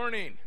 morning.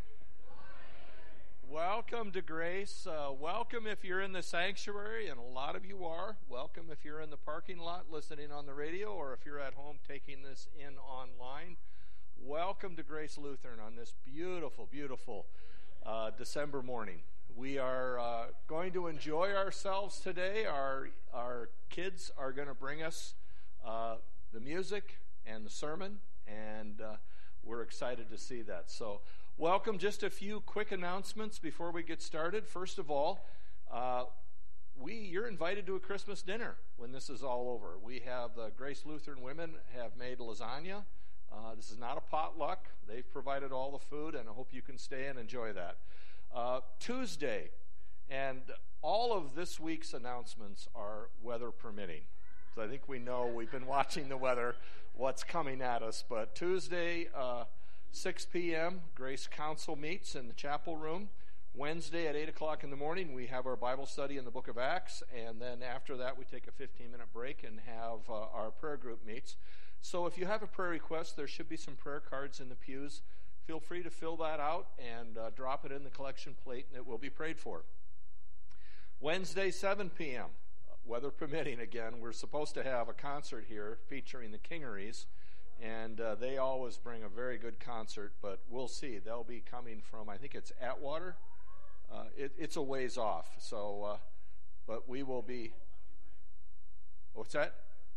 Welcome to Grace. Welcome if you're in the sanctuary, and a lot of you are. Welcome if you're in the parking lot listening on the radio, or if you're at home taking this in online. Welcome to Grace Lutheran on this beautiful, beautiful December morning. We are going to enjoy ourselves today. Our kids are going to bring us the music and the sermon, and we're excited to see that. So welcome. Just a few quick announcements before we get started. First of all, you're invited to a Christmas dinner when this is all over. We have the Grace Lutheran women have made lasagna. This is not a potluck. They've provided all the food, and I hope you can stay and enjoy that. Tuesday, and all of this week's announcements are weather permitting. So I think we know, we've been watching the weather, what's coming at us. But Tuesday, 6 p.m., Grace Council meets in the chapel room. Wednesday at 8 o'clock in the morning, we have our Bible study in the book of Acts. And then after that, we take a 15-minute break and have our prayer group meets. So if you have a prayer request, there should be some prayer cards in the pews. Feel free to fill that out and drop it in the collection plate, and it will be prayed for. Wednesday, 7 p.m., weather permitting again, we're supposed to have a concert here featuring the Kingeries, and they always bring a very good concert, but we'll see. They'll be coming from, I think it's Atwater. It's a ways off, so, but we will be, what's that?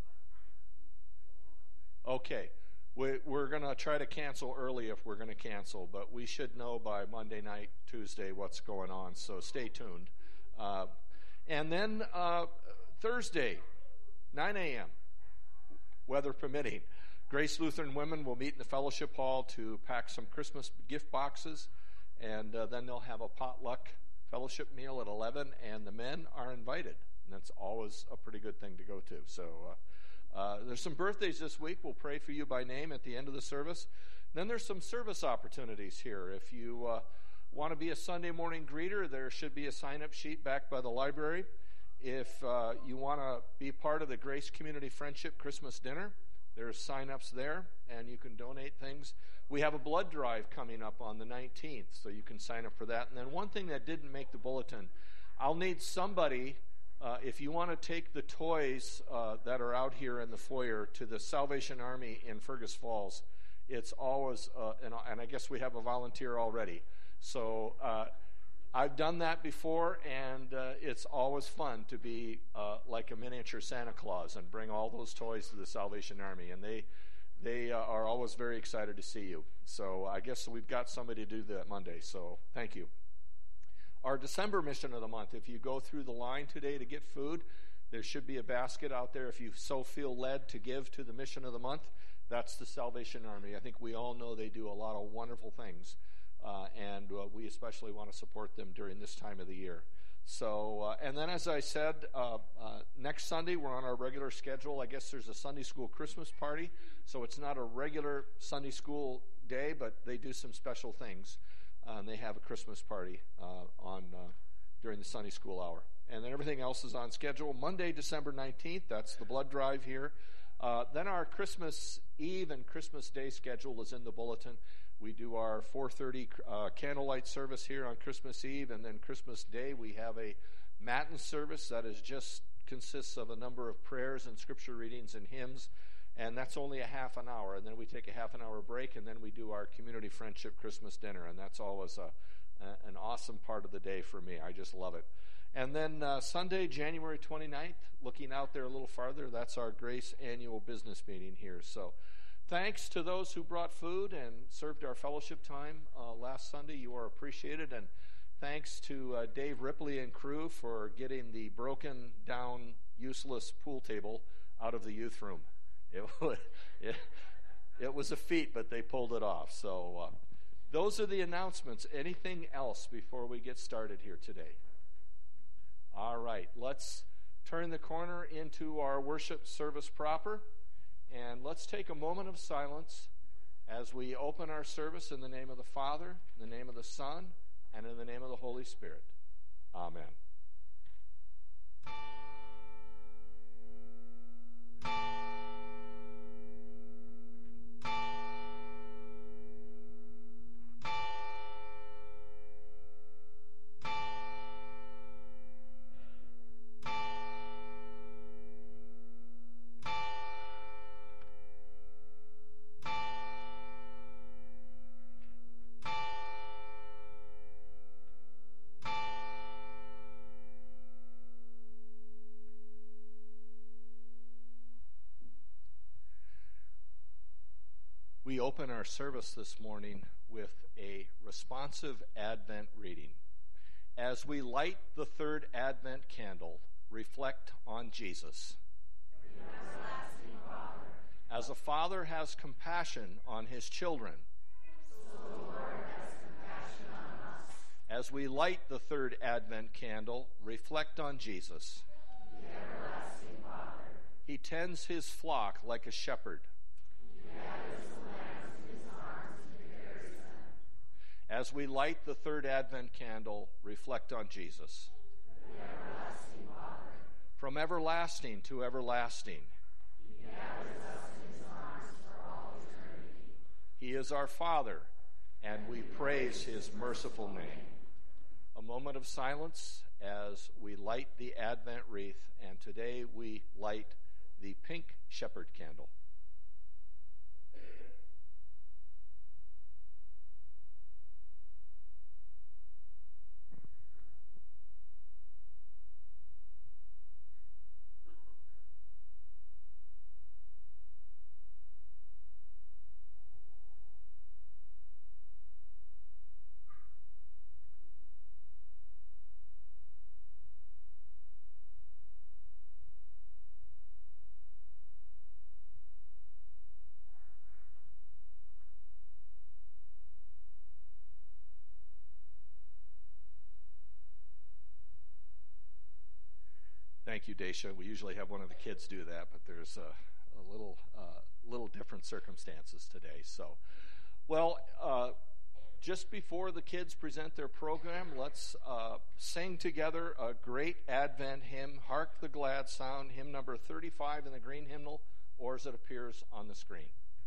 Okay. We're going to try to cancel early if we're going to cancel, but we should know by Monday night, Tuesday, what's going on, so stay tuned. And then Thursday, 9 a.m., weather permitting, Grace Lutheran women will meet in the fellowship hall to pack some Christmas gift boxes, and then they'll have a potluck fellowship meal at 11, and the men are invited, and that's always a pretty good thing to go to. So there's some birthdays this week. We'll pray for you by name at the end of the service. Then there's some service opportunities here. If you want to be a Sunday morning greeter, there should be a sign-up sheet back by the library. If you want to be part of the Grace Community Friendship Christmas Dinner, there's sign-ups there, and you can donate things. We have a blood drive coming up on the 19th, so you can sign up for that. And then one thing that didn't make the bulletin, I'll need somebody, if you want to take the toys that are out here in the foyer to the Salvation Army in Fergus Falls. It's always, and I guess we have a volunteer already. So I've done that before, and it's always fun to be like a miniature Santa Claus and bring all those toys to the Salvation Army, and they are always very excited to see you. So I guess we've got somebody to do that Monday, so thank you. Our December mission of the month, if you go through the line today to get food, there should be a basket out there if you so feel led to give to the mission of the month. That's the Salvation Army. I think we all know they do a lot of wonderful things. And we especially want to support them during this time of the year. So, and then as I said, next Sunday we're on our regular schedule. I guess there's a Sunday school Christmas party, so it's not a regular Sunday school day, but they do some special things. They have a Christmas party during the Sunday school hour. And then everything else is on schedule. Monday, December 19th, that's the blood drive here. Then our Christmas Eve and Christmas Day schedule is in the bulletin. We do our 4:30 candlelight service here on Christmas Eve, and then Christmas Day we have a Matin service that consists of a number of prayers and scripture readings and hymns, and that's only a half an hour. And then we take a half an hour break, and then we do our Community Friendship Christmas Dinner, and that's always an awesome part of the day for me. I just love it. And then Sunday, January 29th, looking out there a little farther, that's our Grace annual business meeting here. So thanks to those who brought food and served our fellowship time last Sunday. You are appreciated. And thanks to Dave Ripley and crew for getting the broken down, useless pool table out of the youth room. It was a feat, but they pulled it off. So those are the announcements. Anything else before we get started here today? All right, let's turn the corner into our worship service proper, and let's take a moment of silence as we open our service in the name of the Father, in the name of the Son, and in the name of the Holy Spirit. Amen. We open our service this morning with a responsive Advent reading. As we light the third Advent candle, reflect on Jesus. As a father has compassion on his children, so the Lord has compassion on us. As we light the third Advent candle, reflect on Jesus. The everlasting Father. He tends his flock like a shepherd. He gathers the lambs in his arms and carries them. As we light the third Advent candle, reflect on Jesus. The everlasting Father. From everlasting to everlasting, He gathers us in his arms for all eternity. he is our Father, and we praise his merciful name. A moment of silence as we light the Advent wreath, and today we light the pink shepherd candle. Thank you, Daisha. We usually have one of the kids do that, but there's a little different circumstances today. So, well, just before the kids present their program, let's sing together a great Advent hymn, Hark the Glad Sound, hymn number 35 in the green hymnal, or as it appears on the screen.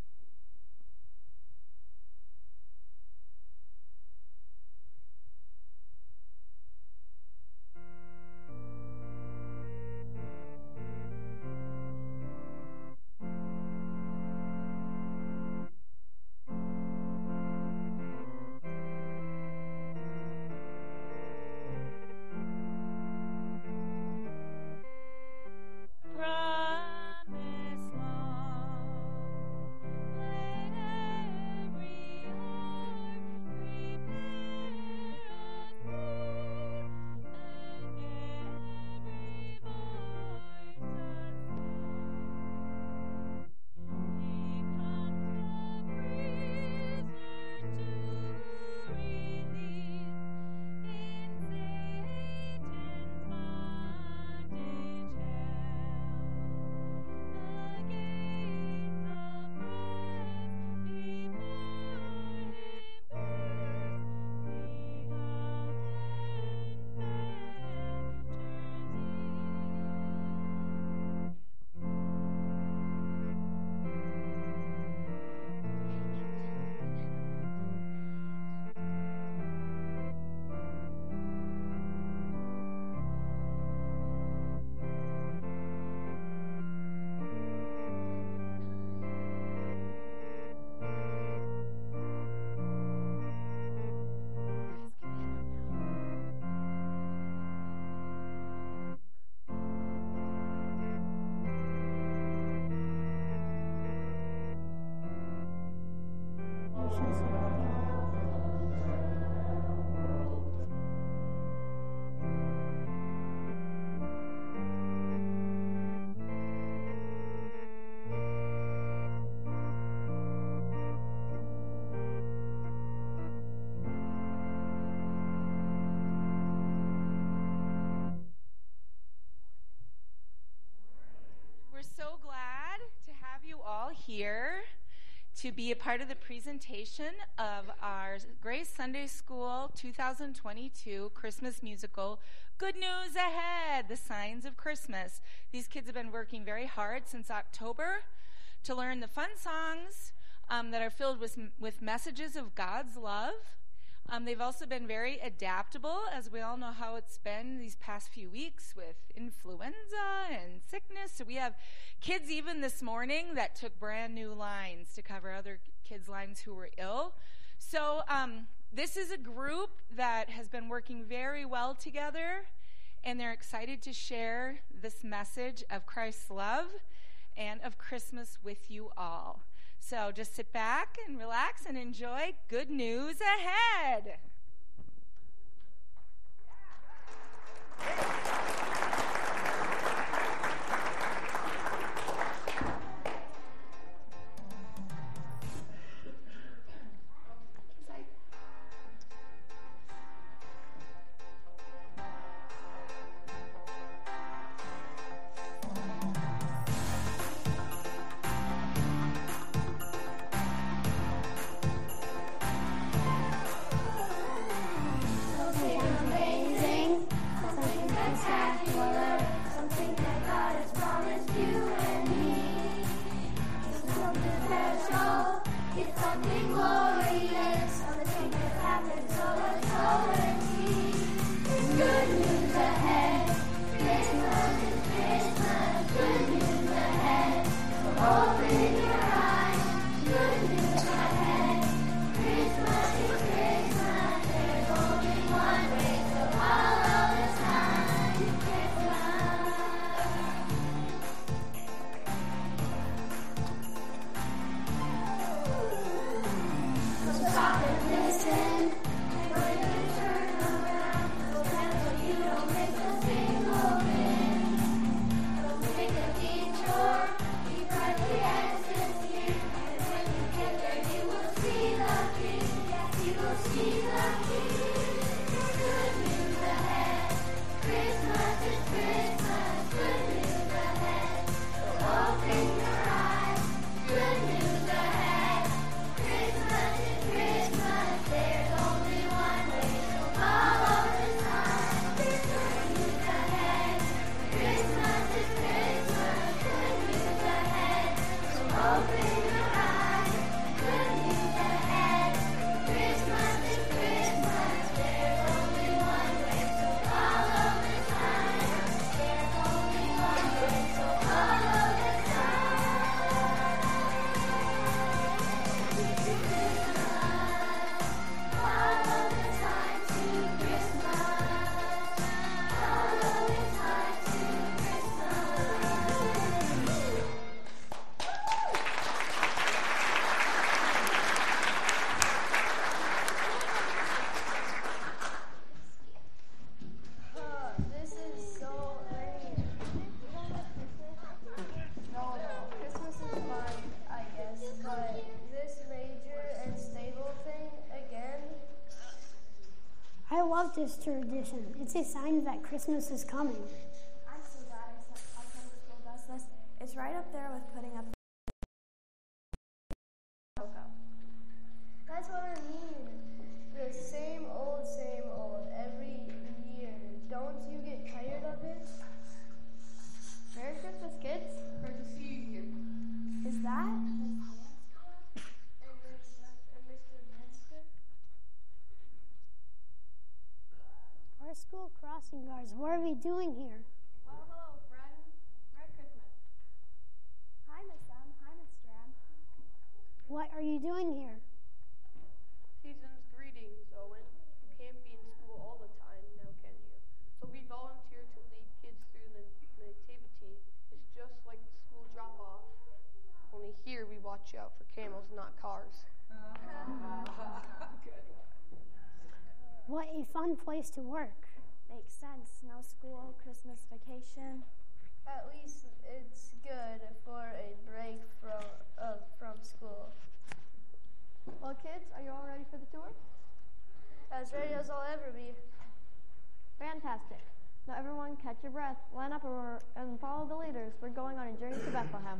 Here to be a part of the presentation of our Grace Sunday School 2022 Christmas musical, Good News Ahead, The Signs of Christmas. These kids have been working very hard since October to learn the fun songs that are filled with messages of God's love. They've also been very adaptable, as we all know how it's been these past few weeks with influenza and sickness. So we have kids even this morning that took brand new lines to cover other kids' lines who were ill. So this is a group that has been working very well together, and they're excited to share this message of Christ's love and of Christmas with you all. So just sit back and relax and enjoy Good News Ahead. I love this tradition. It's a sign that Christmas is coming. I'm so glad our Sunday school does this. It's right up there with putting up logo. That's what I mean. The same old every year. Don't you get tired of it? Merry Christmas, kids. Great to see you. Is that? And Mr. Metzger? Our school crossing guards, what are we doing here? Well, hello, friends. Merry Christmas. Hi, Miss M. Hi, Miss Strand. What are you doing here? Season's greetings, Owen. You can't be in school all the time, now can you? So we volunteered to lead kids through the nativity. It's just like the school drop-off. Only here we watch out for camels, not cars. What a fun place to work. Makes sense. No school, Christmas vacation. At least it's good for a break from school. Well, kids, are you all ready for the tour? As ready as I'll ever be. Fantastic. Now everyone catch your breath, line up and follow the leaders. We're going on a journey to Bethlehem.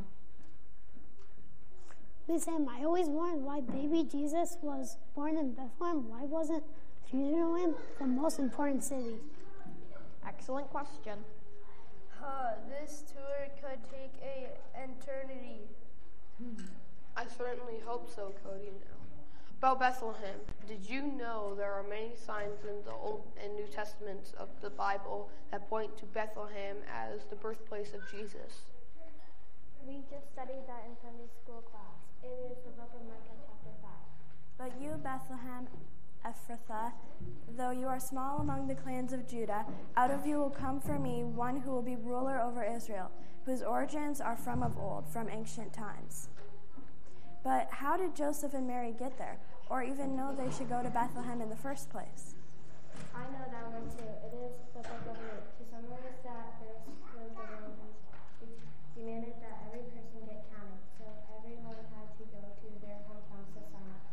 Miss M, I always wondered why baby Jesus was born in Bethlehem. Why wasn't Jerusalem the most important city? Excellent question. This tour could take an eternity. I certainly hope so, Cody. Now, about Bethlehem, did you know there are many signs in the Old and New Testaments of the Bible that point to Bethlehem as the birthplace of Jesus? We just studied that in Sunday school class. It is the book of Micah chapter 5. But you, Bethlehem Ephrathah, though you are small among the clans of Judah, out of you will come for me one who will be ruler over Israel, whose origins are from of old, from ancient times. But how did Joseph and Mary get there, or even know they should go to Bethlehem in the first place? I know that one too. It is the book of Luke. To summarize that verse for the Romans, it demanded that every person get counted, so everyone had to go to their hometowns to sign up.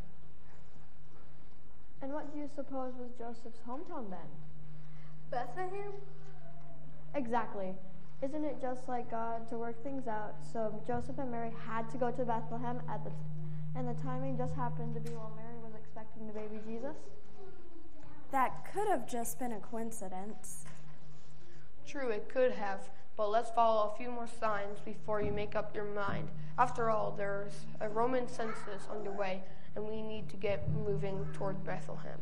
And what do you suppose was Joseph's hometown then? Bethlehem? Exactly. Isn't it just like God to work things out? So Joseph and Mary had to go to Bethlehem and the timing just happened to be while Mary was expecting the baby Jesus? That could have just been a coincidence. True, it could have, but let's follow a few more signs before you make up your mind. After all, there's a Roman census underway, and we need to get moving toward Bethlehem.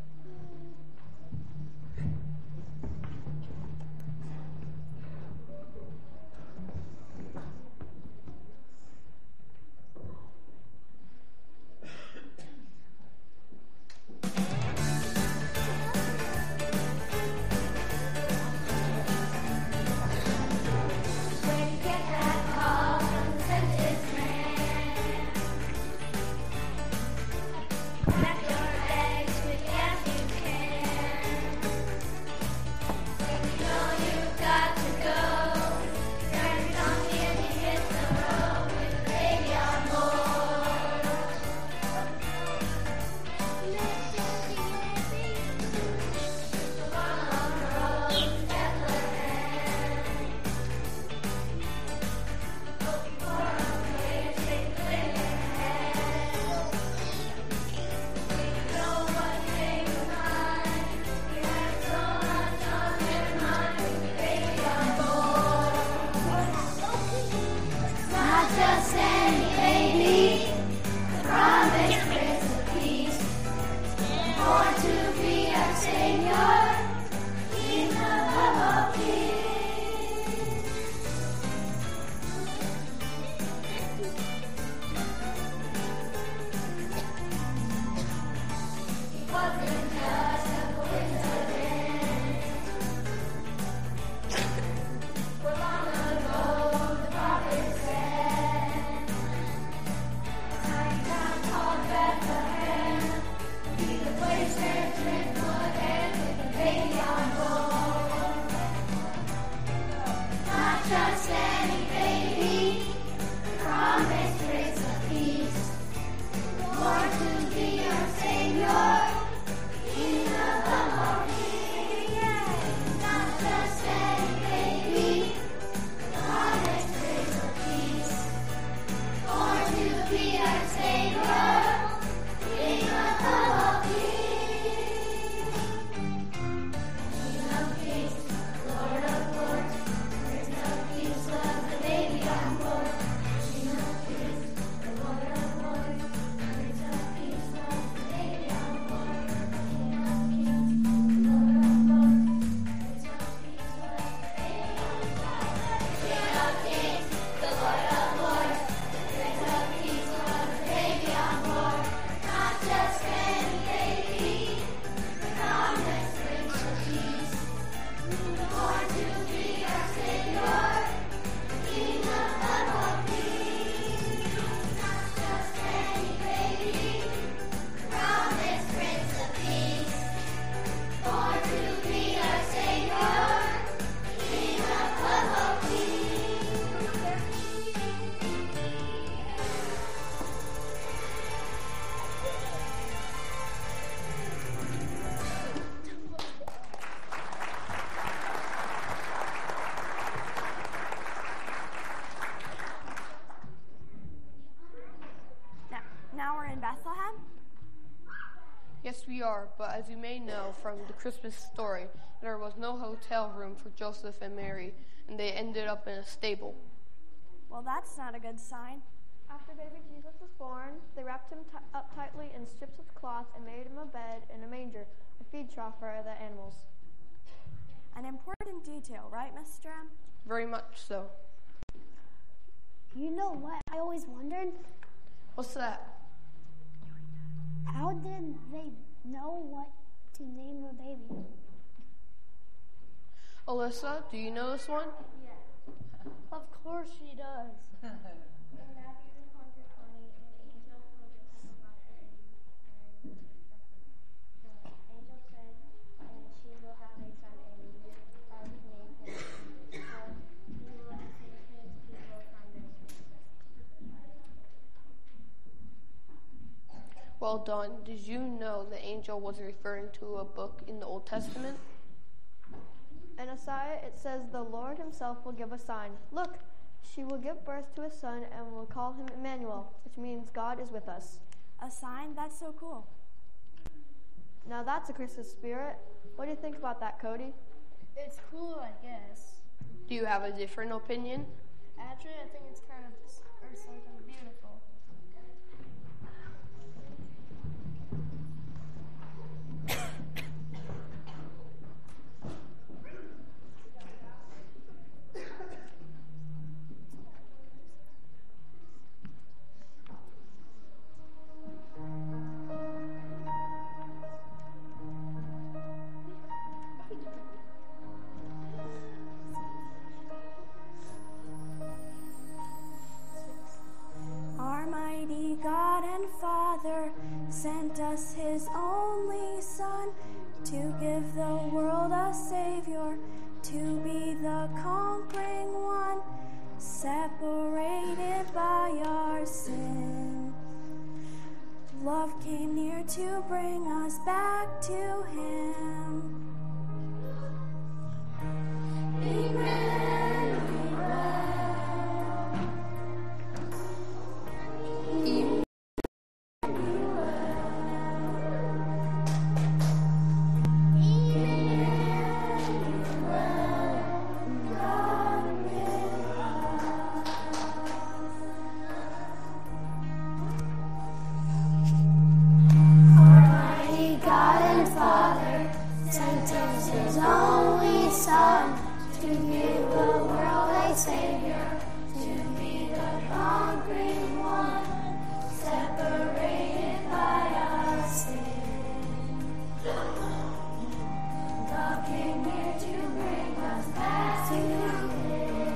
Now we're in Bethlehem? Yes, we are, but as you may know from the Christmas story, there was no hotel room for Joseph and Mary, and they ended up in a stable. Well, that's not a good sign. After baby Jesus was born, they wrapped him up tightly in strips of cloth and made him a bed in a manger, a feed trough for the animals. An important detail, right, Miss Stram? Very much so. You know what I always wondered? What's that? How did they know what to name a baby? Alyssa, do you know this one? Yes. Of course she does. In Matthew chapter 20, an angel told well done. Did you know the angel was referring to a book in the Old Testament? In Isaiah, it says, "The Lord himself will give a sign. Look, she will give birth to a son and will call him Emmanuel," which means God is with us. A sign? That's so cool. Now that's a Christmas spirit. What do you think about that, Cody? It's cool, I guess. Do you have a different opinion? Actually, I think it's kind of or something beautiful. Almighty God and Father sent us his only Son to give the world a Savior, to be the conquering one, separated by our sin. Love came near to bring us back to him. Almighty God and Father sent us his only Son to give the world a Savior, to be the conquering one, separated by our sin. Love came near to bring us back to him.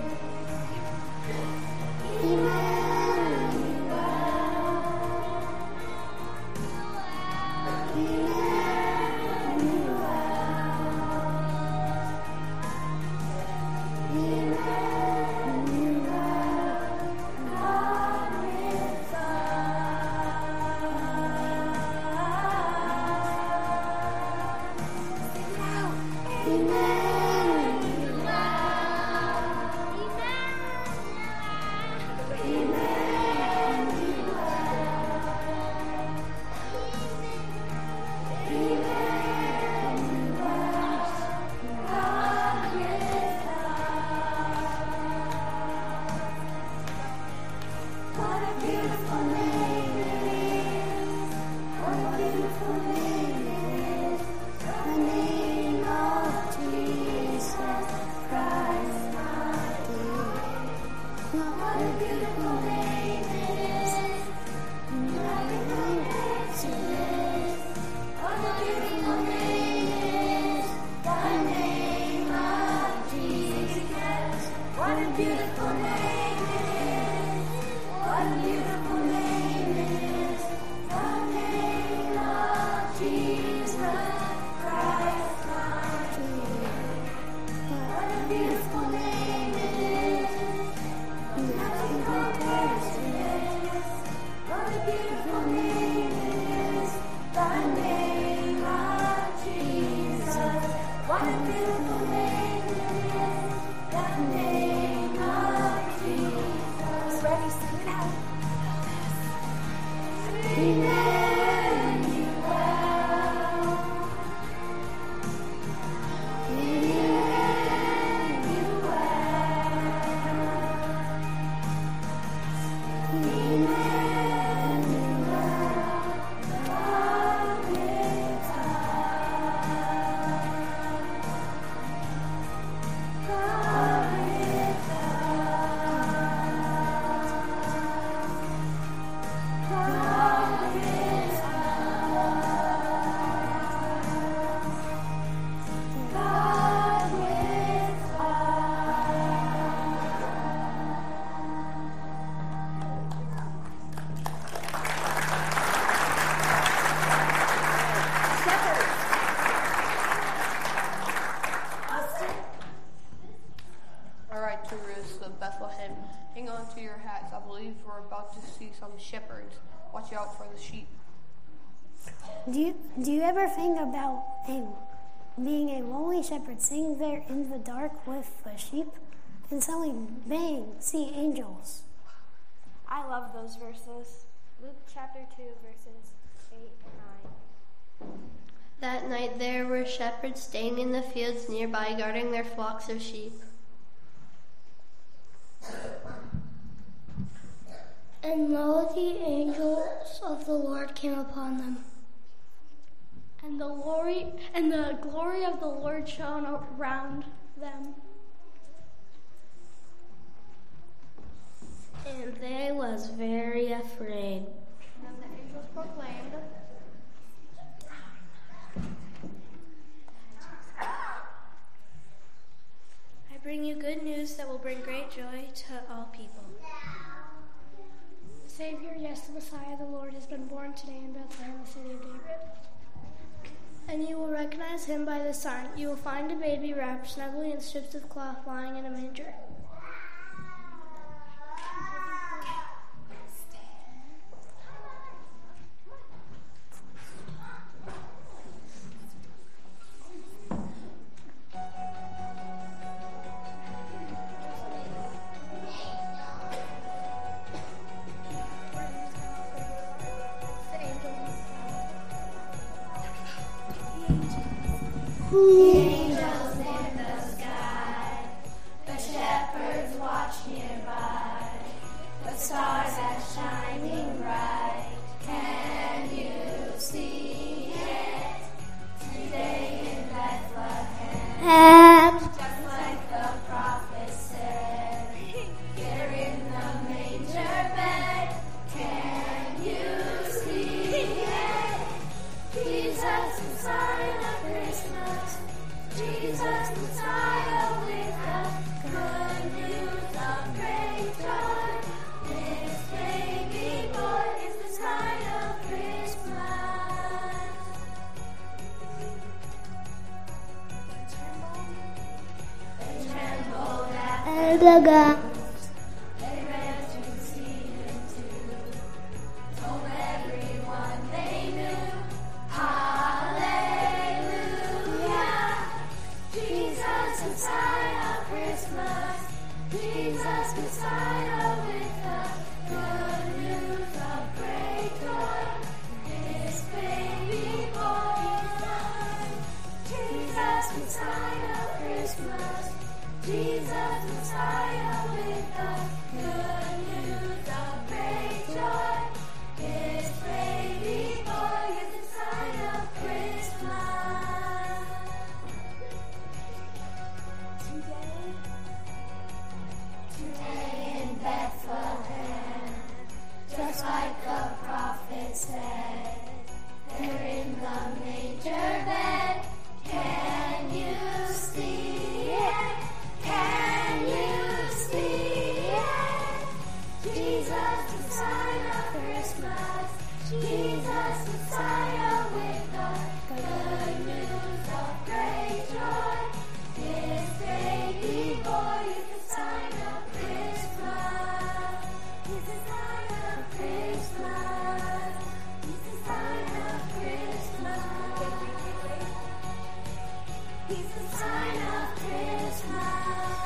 Hang on to your hats. I believe we're about to see some shepherds. Watch out for the sheep. Do you ever think about being a lonely shepherd sitting there in the dark with the sheep and suddenly, bang, see angels? I love those verses. Luke chapter 2, verses 8 and 9. That night there were shepherds staying in the fields nearby, guarding their flocks of sheep. And lo, the angels of the Lord came upon them. And the glory of the Lord shone around them. And they was very afraid. And the angels proclaimed, I bring you good news that will bring great joy to all people. Savior, yes, the Messiah, the Lord, has been born today in Bethlehem, the city of David. And you will recognize him by this sign. You will find a baby wrapped snugly in strips of cloth lying in a manger. Angels in the sky, the shepherds watch nearby, the stars are shining bright. Can you see it? Today in Bethlehem, just like the prophet said, here in the manger bed. Can you see it? Jesus, the sign of Christmas. Jesus, Messiah, with the good news of great joy. This baby boy is the sign of Christmas. They trembled at the news. They ran to see him too. Told everyone they knew. Messiah, Christmas, Jesus, Messiah, with the good news of great joy. This baby boy is born. Jesus, Messiah, Christmas, Jesus, Messiah, with the good news of great joy. This baby boy is the sign of Christmas. Today in Bethlehem, just like the prophet said, there in the manger bed. Can you see it? Can you see it? Jesus, the sign of Christmas. Jesus, Messiah, with the good news of great joy. This baby boy is the sign of Christmas. He's the sign of Christmas. He's the sign of Christmas. He's the sign of Christmas.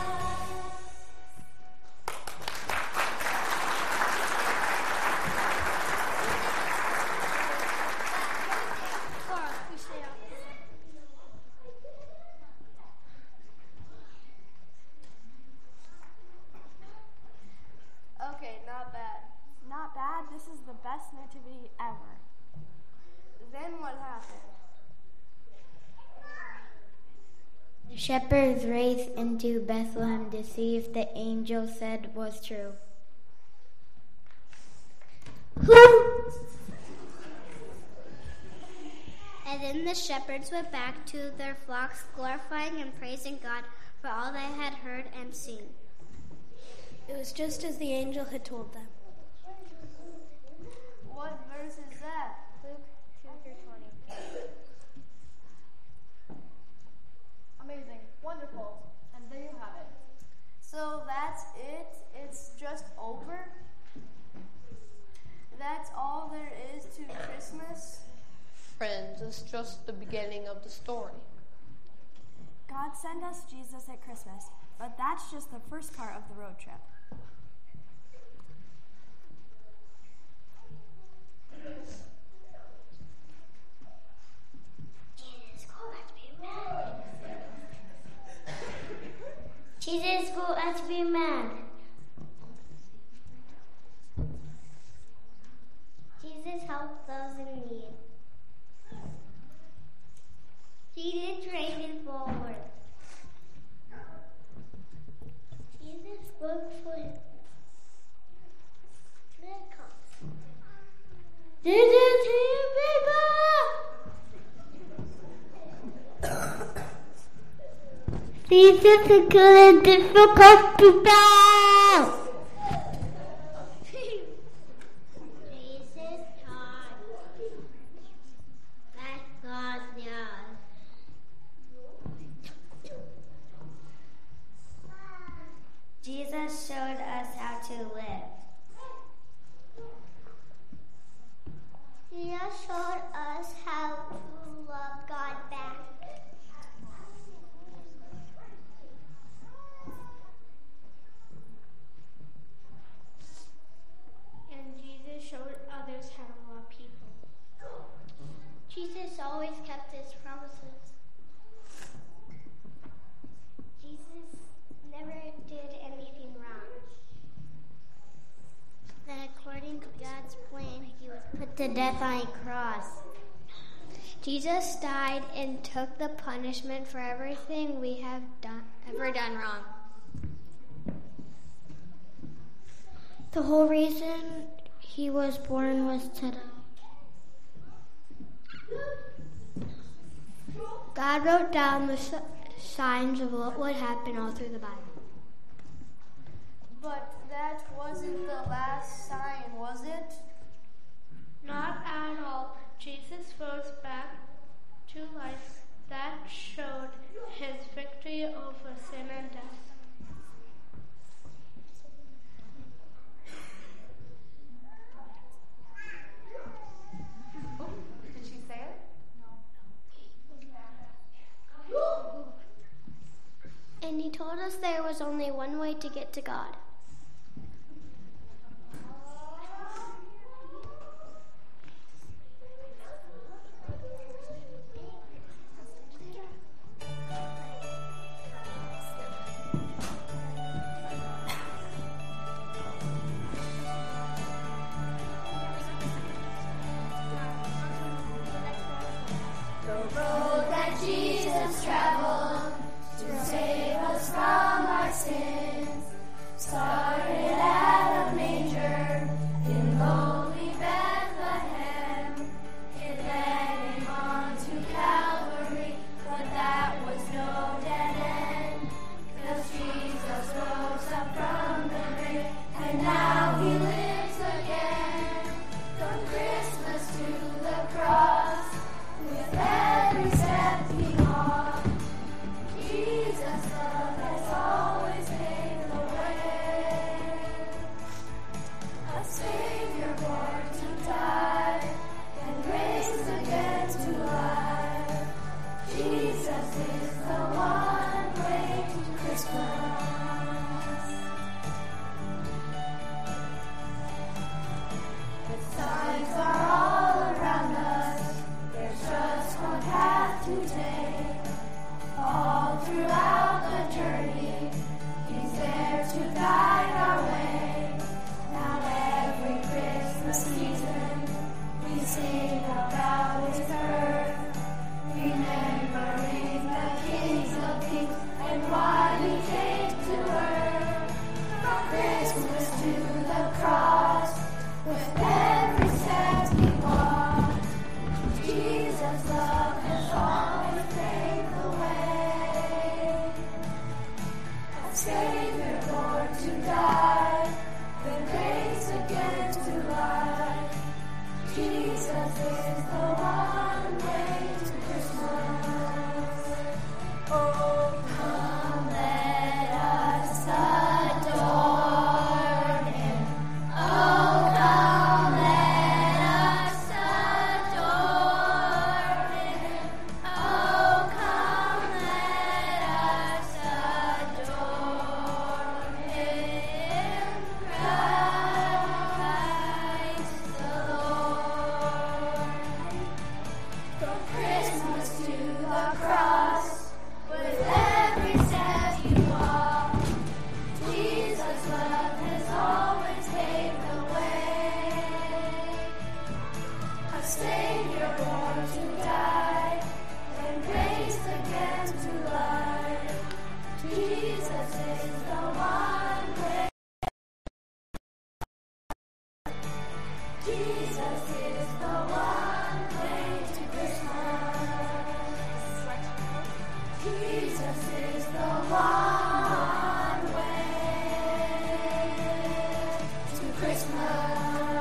okay, not bad. Not bad. This is the best nativity ever. Then what happened? The shepherds raced into Bethlehem to see if the angel said was true. And then the shepherds went back to their flocks, glorifying and praising God for all they had heard and seen. It was just as the angel had told them. What verse is that? Luke 2-20. Amazing. Wonderful. And there you have it. So that's it? It's just over? That's all there is to Christmas? just the beginning of the story. God sent us Jesus at Christmas, but that's just the first part of the road trip. Jesus grew up to be man. Jesus helped those in need. Jesus trained forward. Jesus worked for him. There it comes. Jesus healed people. Jesus is good and difficult to bow. Jesus taught that God knows. Jesus showed us how to live. Jesus showed us how to love God back. Showed others how to love people. Jesus always kept his promises. Jesus never did anything wrong. That according to God's plan, he was put to death on a cross. Jesus died and took the punishment for everything we have ever done wrong. The whole reason he was born was to die. God wrote down the signs of what would happen all through the Bible. But that wasn't the last sign, was it? Not at all. Jesus rose back to life. That showed his victory over sin and death. And he told us there was only one way to get to God. The road that Jesus traveled to save us from our sins Jesus is the one way to Christmas.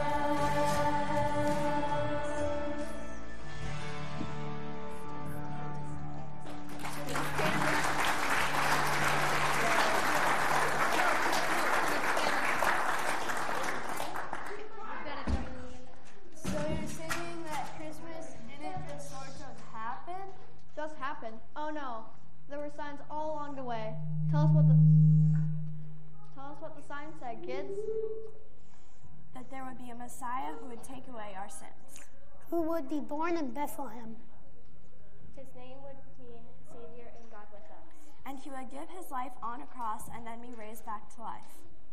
So you're saying that Christmas didn't just sort of happen? Just happened. Oh no, there were signs all along the way. Tell us what the sign said, kids. That there would be a Messiah who would take away our sins. Who would be born in Bethlehem. His name would be Savior and God with us. And he would give his life on a cross and then be raised back to life.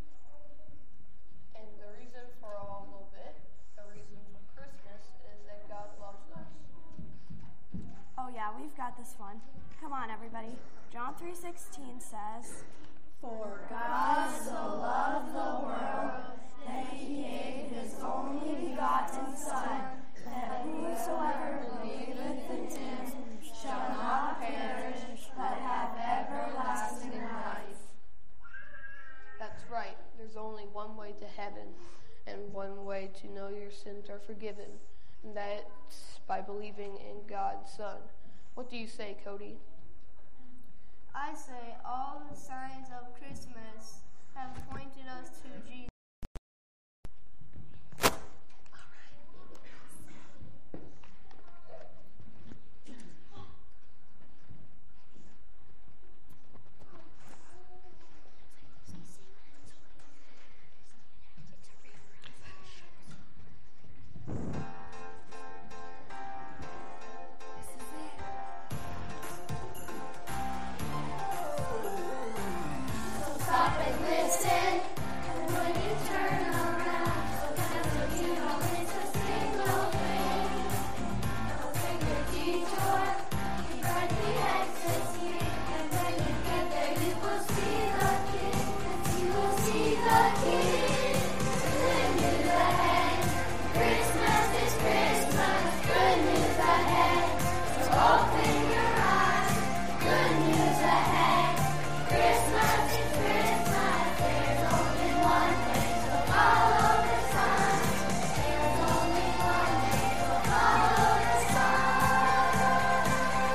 And the reason for all of it, the reason for Christmas, is that God loves us. Oh yeah, we've got this one. Come on, everybody. John 3:16 says, For God so loved the world that he gave his only begotten Son, that whosoever believeth in him shall not perish, but have everlasting life. That's right. There's only one way to heaven, and one way to know your sins are forgiven, and that's by believing in God's Son. What do you say, Cody? I say all the signs of Christmas have pointed us to Jesus. Stop and listen, and when you turn around, that's what you know it's a single thing. Don't take a detour, keep right the exit seat, and when you get there, you will see the King. You will see the King. Good news ahead, Christmas is Christmas. Good news ahead, so open your eyes. Good news ahead, Christmas is Christmas. There's only one way, so follow the sun. There's only one way, so follow the sun.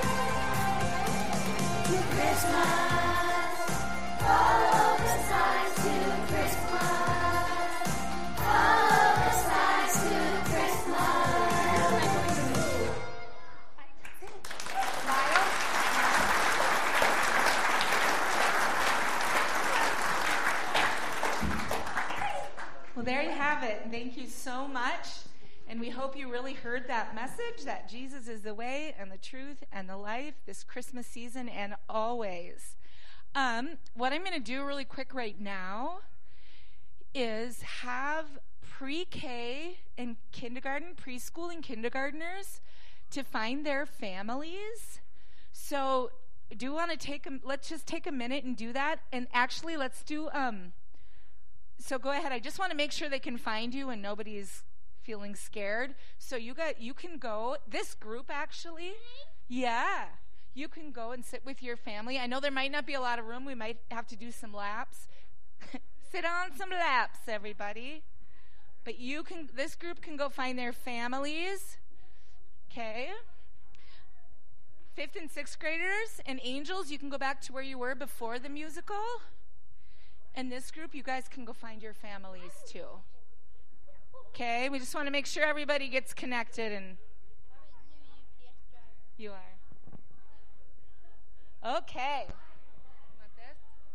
To Christmas, follow the signs to Christmas. Follow the signs to Christmas. Well, there you have it. Thank you so much. And we hope you really heard that message that Jesus is the way and the truth and the life this Christmas season and always. What I'm going to do really quick right now is have pre-K and kindergarten, preschool and kindergartners to find their families. So do want to let's just take a minute and do that. And actually let's do, so go ahead. I just want to make sure they can find you and nobody's feeling scared. So you can go, this group actually, yeah, you can go and sit with your family. I know there might not be a lot of room. We might have to do some laps. Sit on some laps, everybody. But this group can go find their families. Okay. 5th and 6th graders and angels, you can go back to where you were before the musical. And this group, you guys can go find your families too. Okay, we just want to make sure everybody gets connected. And you are. Okay. Want this?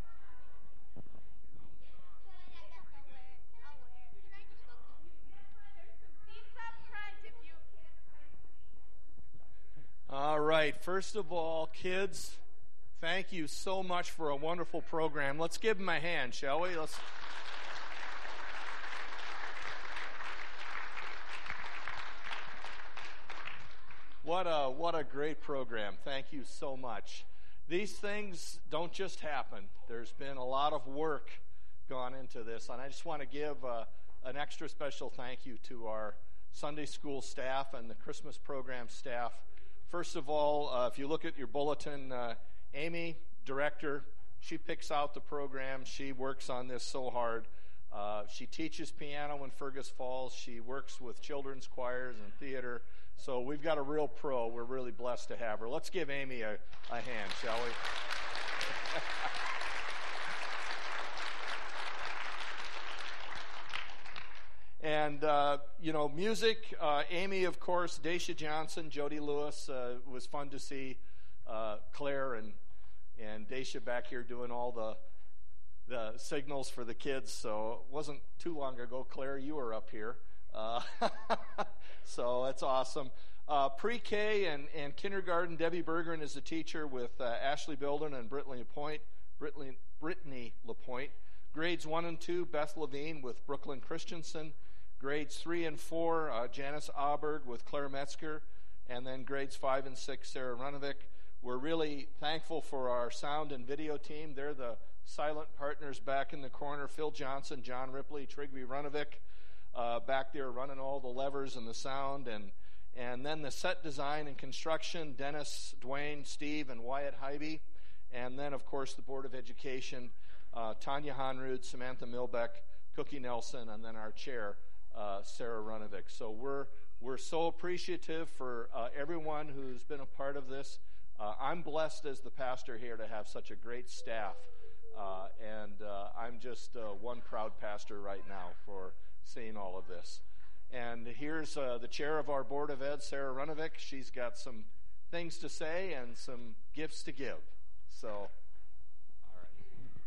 All right. First of all, kids, thank you so much for a wonderful program. Let's give them a hand, shall we? What a great program. Thank you so much. These things don't just happen. There's been a lot of work gone into this, and I just want to give an extra special thank you to our Sunday school staff and the Christmas program staff. First of all, if you look at your bulletin, Amy, director, she picks out the program. She works on this so hard. She teaches piano in Fergus Falls. She works with children's choirs and theater. So we've got a real pro. We're really blessed to have her. Let's give Amy a hand, shall we? And, music, Amy, of course, Daisha Johnson, Jody Lewis. It was fun to see Claire and Daisha back here doing all the signals for the kids. So it wasn't too long ago, Claire, you were up here. So that's awesome. Pre-K and kindergarten, Debbie Bergeron is the teacher with Ashley Bilden and Brittany LaPointe. Grades 1 and 2, Beth Levine with Brooklyn Christensen. Grades 3 and 4, Janice Auberg with Claire Metzger. And then grades 5 and 6, Sarah Runovic. We're really thankful for our sound and video team. They're the silent partners back in the corner. Phil Johnson, John Ripley, Trigby Runovic back there running all the levers and the sound. And then the set design and construction, Dennis, Dwayne, Steve, and Wyatt Hybe. And then, of course, the Board of Education, Tanya Honrud, Samantha Milbeck, Cookie Nelson, and then our chair, Sarah Runovic. So we're so appreciative for everyone who's been a part of this. I'm blessed as the pastor here to have such a great staff, and I'm just one proud pastor right now for seeing all of this. And here's the chair of our Board of Ed, Sarah Runovic. She's got some things to say and some gifts to give. So, all right.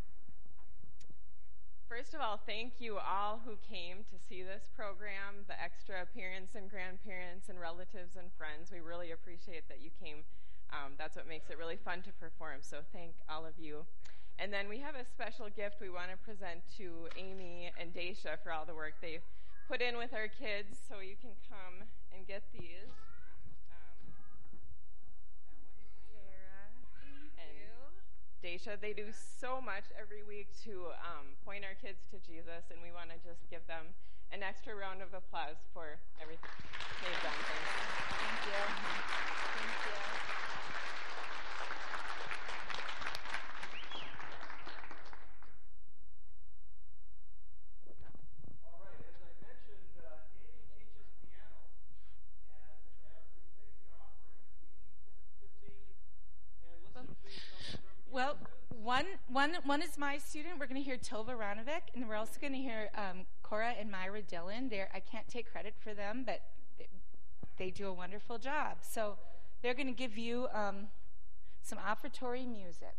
First of all, thank you all who came to see this program, the extra parents and grandparents and relatives and friends. We really appreciate that you came. That's what makes it really fun to perform, so thank all of you. And then we have a special gift we want to present to Amy and Daisha for all the work they've put in with our kids, so you can come and get these. Sarah and Daisha, they do so much every week to point our kids to Jesus, and we want to just give them an extra round of applause for everything they've done. Thank you. Thank you. Well, one is my student. We're going to hear Tova Ranovic, and we're also going to hear Cora and Myra Dillon. I can't take credit for them, but they do a wonderful job. So they're going to give you some offertory music.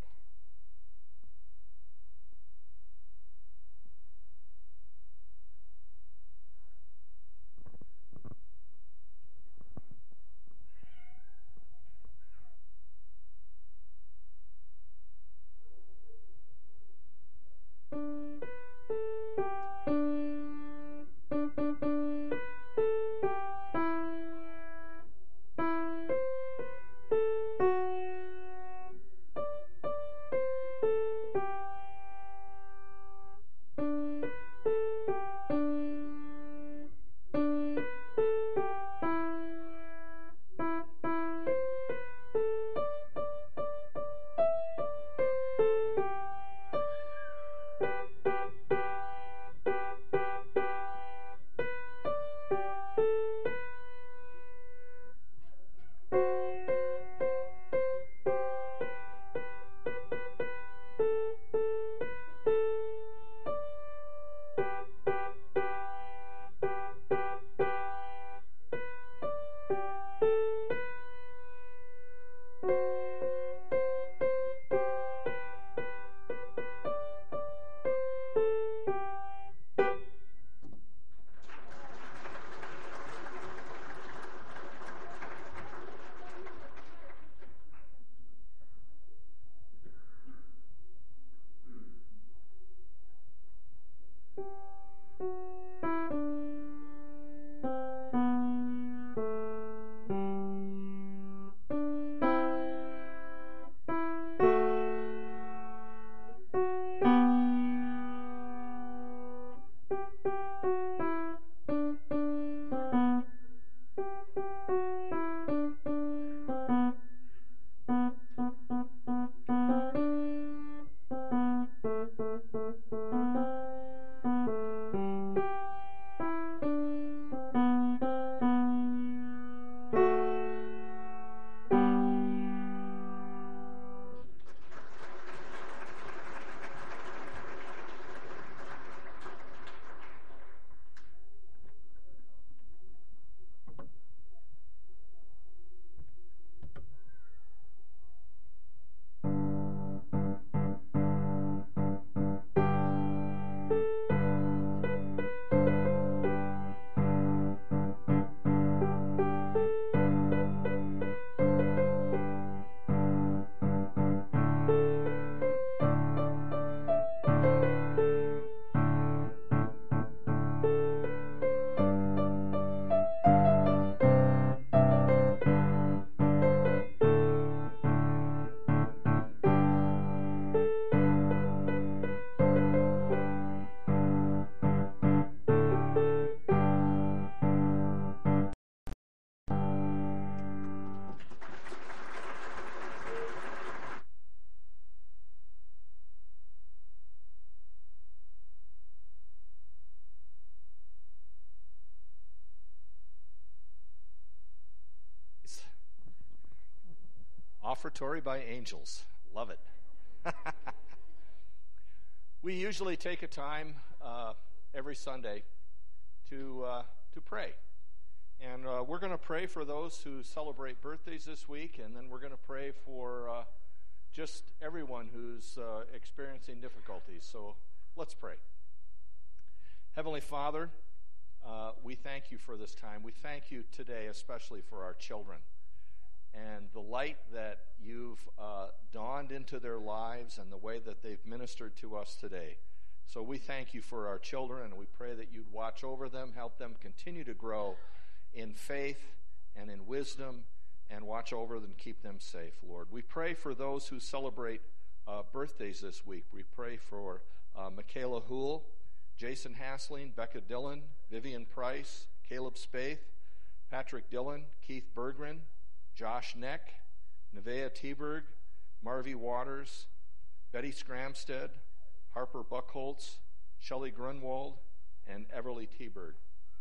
offertory by angels. Love it. We usually take a time every Sunday to pray. And we're going to pray for those who celebrate birthdays this week, and then we're going to pray for just everyone who's experiencing difficulties. So let's pray. Heavenly Father, we thank you for this time. We thank you today especially for our children and the light that you've dawned into their lives and the way that they've ministered to us today. So we thank you for our children, and we pray that you'd watch over them, help them continue to grow in faith and in wisdom, and watch over them and keep them safe, Lord. We pray for those who celebrate birthdays this week. We pray for Michaela Houle, Jason Hassling, Becca Dillon, Vivian Price, Caleb Spaeth, Patrick Dillon, Keith Berggren, Josh Neck, Nevaeh Teberg, Marvy Waters, Betty Scramstead, Harper Buckholtz, Shelley Grunwald, and Everly Teberg.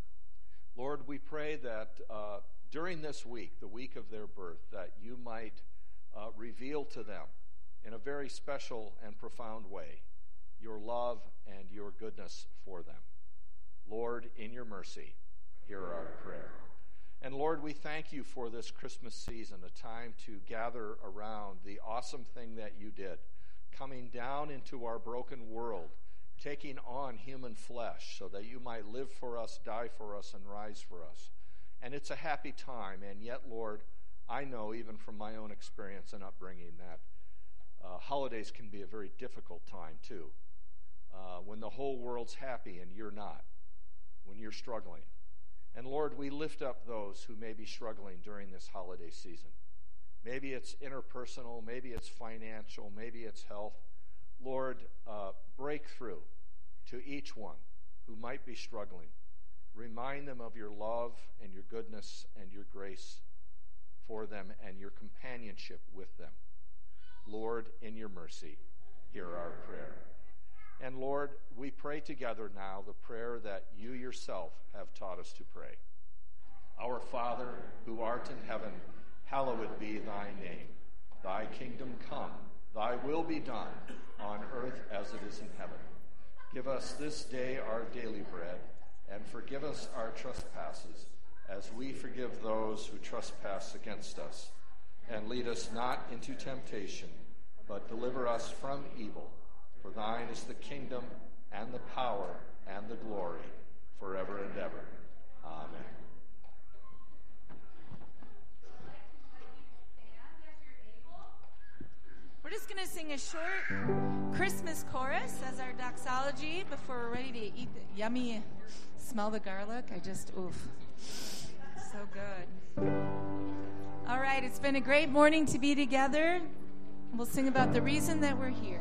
Lord, we pray that during this week, the week of their birth, that you might reveal to them in a very special and profound way your love and your goodness for them. Lord, in your mercy, hear our prayer. And Lord, we thank you for this Christmas season, a time to gather around the awesome thing that you did, coming down into our broken world, taking on human flesh so that you might live for us, die for us, and rise for us. And it's a happy time, and yet, Lord, I know even from my own experience and upbringing that holidays can be a very difficult time too. When the whole world's happy and you're not, when you're struggling. And Lord, we lift up those who may be struggling during this holiday season. Maybe it's interpersonal, maybe it's financial, maybe it's health. Lord, break through to each one who might be struggling. Remind them of your love and your goodness and your grace for them and your companionship with them. Lord, in your mercy, hear our prayer. And Lord, we pray together now the prayer that you yourself have taught us to pray. Our Father, who art in heaven, hallowed be thy name. Thy kingdom come, thy will be done, on earth as it is in heaven. Give us this day our daily bread, and forgive us our trespasses, as we forgive those who trespass against us. And lead us not into temptation, but deliver us from evil. For thine is the kingdom, and the power, and the glory, forever and ever. Amen. We're just going to sing a short Christmas chorus as our doxology before we're ready to eat the yummy, smell the garlic. Oof. So good. All right, it's been a great morning to be together. We'll sing about the reason that we're here.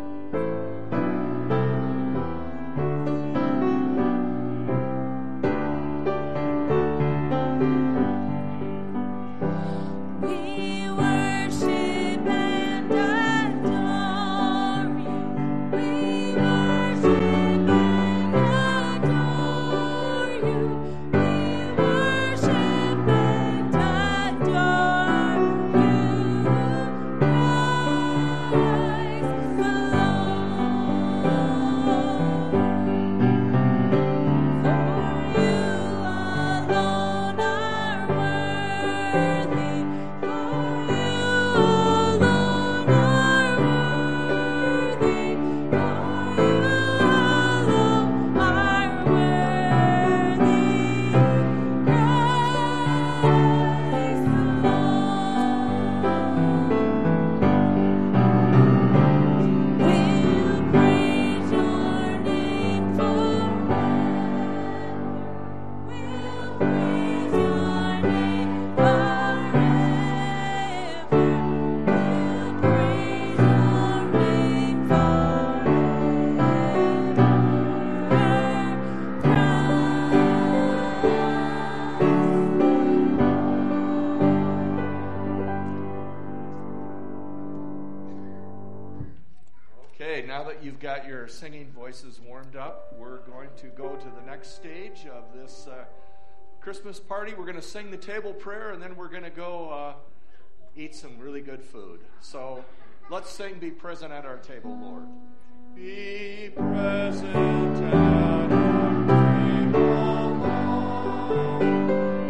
You've got your singing voices warmed up. We're going to go to the next stage of this Christmas party. We're going to sing the table prayer, and then we're going to go eat some really good food. So let's sing Be Present at Our Table, Lord. Be present at our table, Lord.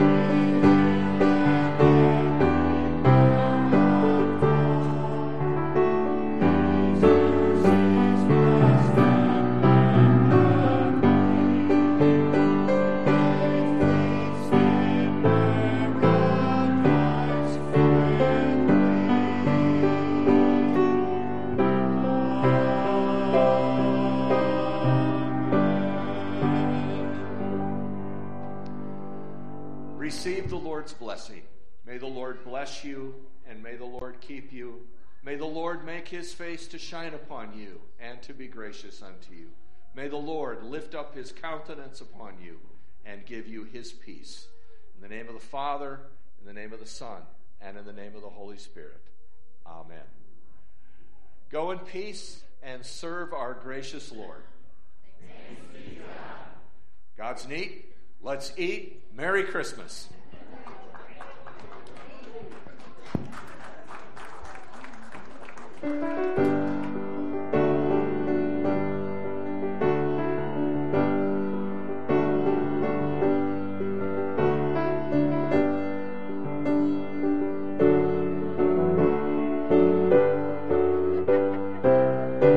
Receive the Lord's blessing. May the Lord bless you, and may the Lord keep you. May the Lord make his face to shine upon you, and to be gracious unto you. May the Lord lift up his countenance upon you, and give you his peace. In the name of the Father, in the name of the Son, and in the name of the Holy Spirit. Amen. Go in peace and serve our gracious Lord. Thanks be to God. God's neat. Let's eat. Merry Christmas. Thank you.